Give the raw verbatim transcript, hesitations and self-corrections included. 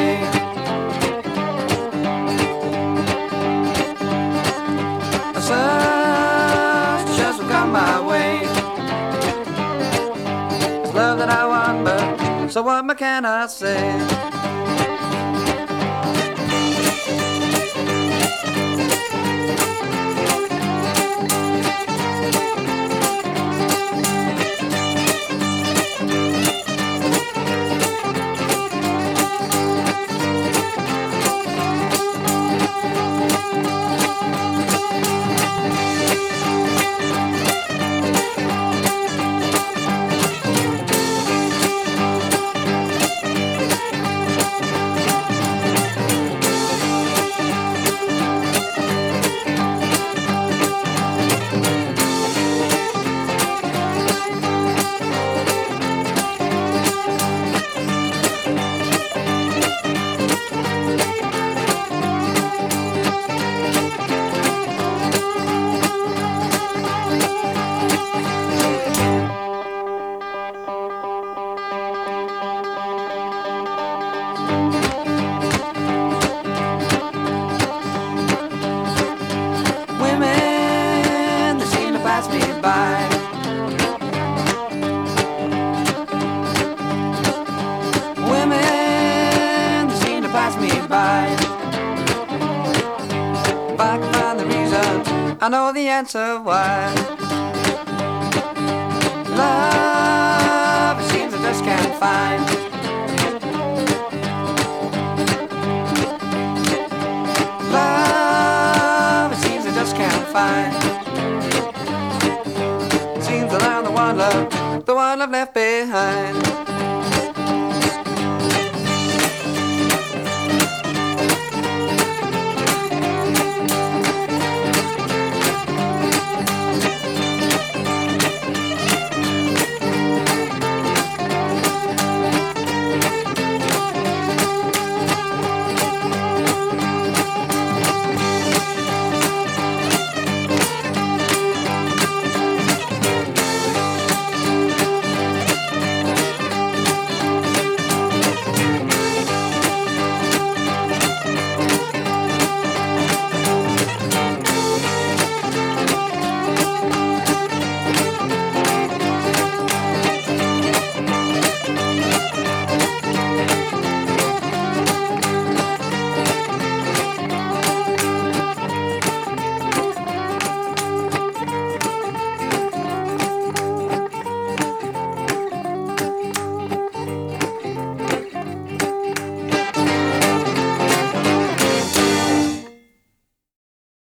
way. Such just will come my way. It's love that I want, but so what more can I say? Pass me by. Women that seem to pass me by. If I can find the reason, I know the answer why. Love, it seems I just can't find. Love, it seems I just can't find. Seems that I'm the one love, the one I've left behind.